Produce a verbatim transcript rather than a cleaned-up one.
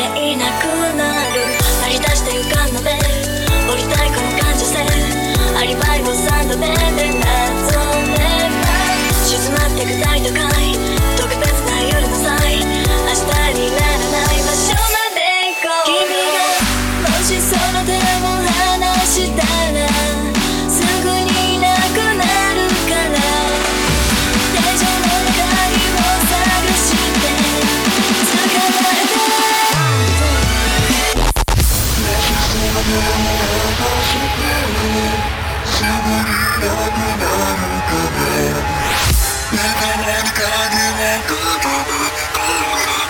いなくなる。張り出して浮かんだ目、降りたいこの感受性、アリバイを三度目で謎めば静まってく大都会、特別な夜の際、明日にならない場所まで行こう。君がもしその手を離したらすぐにいなくなるから、手錠の鍵を探して捕まえて。すぐにいなくなるから、手錠の鍵を探して